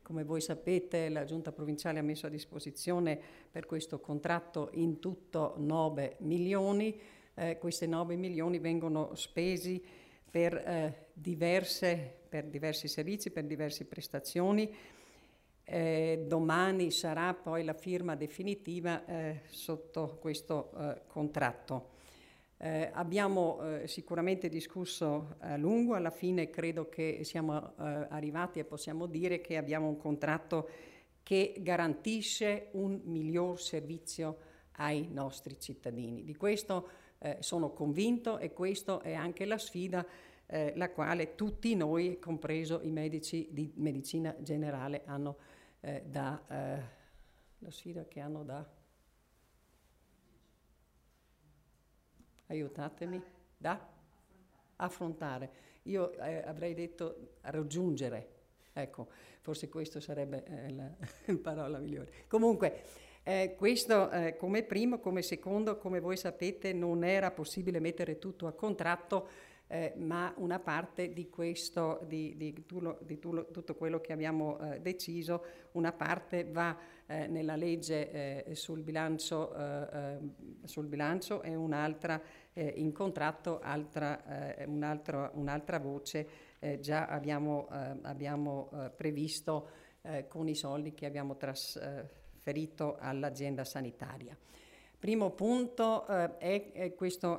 Come voi sapete, la Giunta Provinciale ha messo a disposizione per questo contratto in tutto 9 milioni. Questi 9 milioni vengono spesi per diversi servizi, per diverse prestazioni. Domani sarà poi la firma definitiva sotto questo contratto. Abbiamo sicuramente discusso a lungo, alla fine credo che siamo arrivati e possiamo dire che abbiamo un contratto che garantisce un miglior servizio ai nostri cittadini. Di questo sono convinto e questa è anche la sfida la quale tutti noi, compreso i medici di medicina generale, hanno la sfida che hanno da aiutatemi, da affrontare. Io avrei detto raggiungere, ecco, forse questo sarebbe la parola migliore. Comunque, questo come primo, come secondo, come voi sapete, non era possibile mettere tutto a contratto, ma una parte di questo, di tutto quello che abbiamo deciso, una parte va nella legge sul bilancio e un'altra in contratto, un'altra voce già abbiamo previsto con i soldi che abbiamo trasferito all'azienda sanitaria. Primo punto è questo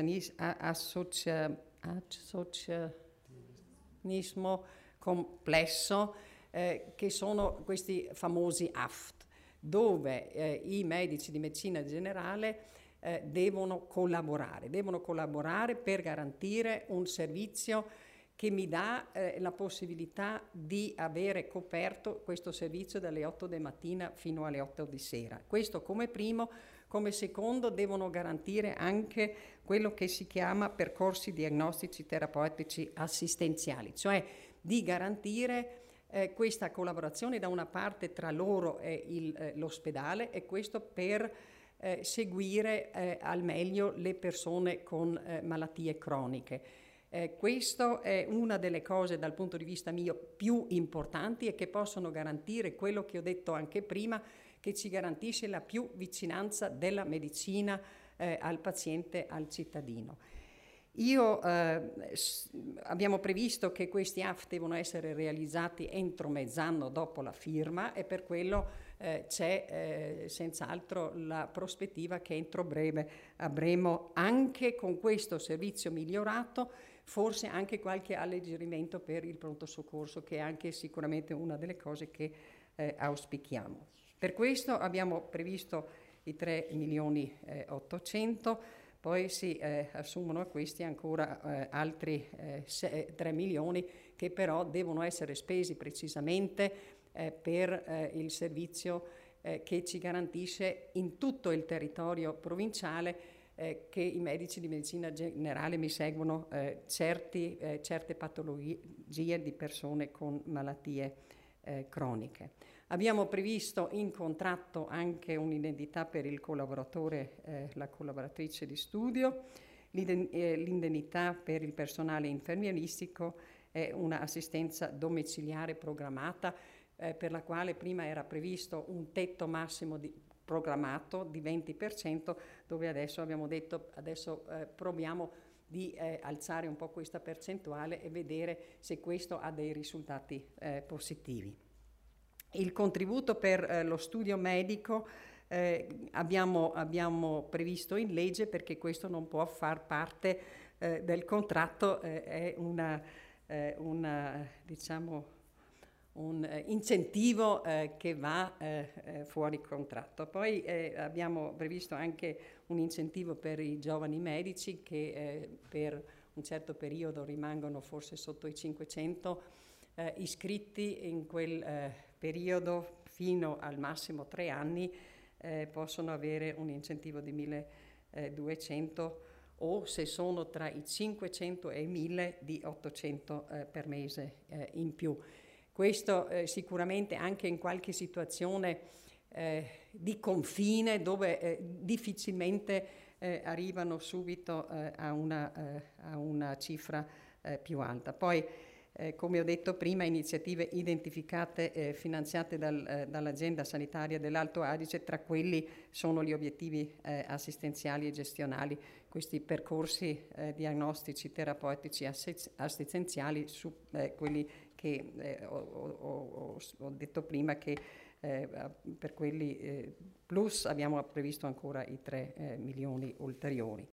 associazionismo complesso che sono questi famosi AFT, dove i medici di medicina generale devono collaborare per garantire un servizio che mi dà la possibilità di avere coperto questo servizio dalle 8 di mattina fino alle 8 di sera. Questo come primo. Come secondo devono garantire anche quello che si chiama percorsi diagnostici terapeutici assistenziali, cioè di garantire questa collaborazione da una parte tra loro e l'ospedale, e questo per seguire al meglio le persone con malattie croniche. Questo è una delle cose dal punto di vista mio più importanti e che possono garantire quello che ho detto anche prima, che ci garantisce la più vicinanza della medicina al paziente, al cittadino. Abbiamo previsto che questi AFT devono essere realizzati entro mezz'anno dopo la firma, e per quello c'è senz'altro la prospettiva che entro breve avremo anche con questo servizio migliorato forse anche qualche alleggerimento per il pronto soccorso, che è anche sicuramente una delle cose che auspichiamo. Per questo abbiamo previsto i 3.800.000, poi si assumono a questi ancora altri 3 milioni che però devono essere spesi precisamente per il servizio che ci garantisce in tutto il territorio provinciale che i medici di medicina generale mi seguono certe patologie di persone con malattie croniche. Abbiamo previsto in contratto anche un'indennità per il collaboratore, la collaboratrice di studio, l'indennità per il personale infermieristico e un'assistenza domiciliare programmata per la quale prima era previsto un tetto massimo programmato di 20%, dove adesso abbiamo detto proviamo di alzare un po' questa percentuale e vedere se questo ha dei risultati positivi. Il contributo per lo studio medico abbiamo previsto in legge, perché questo non può far parte del contratto, è un incentivo che va fuori contratto. Poi abbiamo previsto anche un incentivo per i giovani medici che per un certo periodo rimangono forse sotto i 500 iscritti in quel periodo fino al massimo 3 anni, possono avere un incentivo di 1.200 o se sono tra i 500 e i 1.000 di 800 per mese in più. Questo sicuramente anche in qualche situazione di confine dove difficilmente arrivano subito a una cifra più alta. Poi come ho detto prima, iniziative identificate finanziate dall'azienda sanitaria dell'Alto Adige, tra quelli sono gli obiettivi assistenziali e gestionali, questi percorsi diagnostici, terapeutici, assistenziali su quelli che ho detto prima, che per quelli plus abbiamo previsto ancora i 3 milioni ulteriori.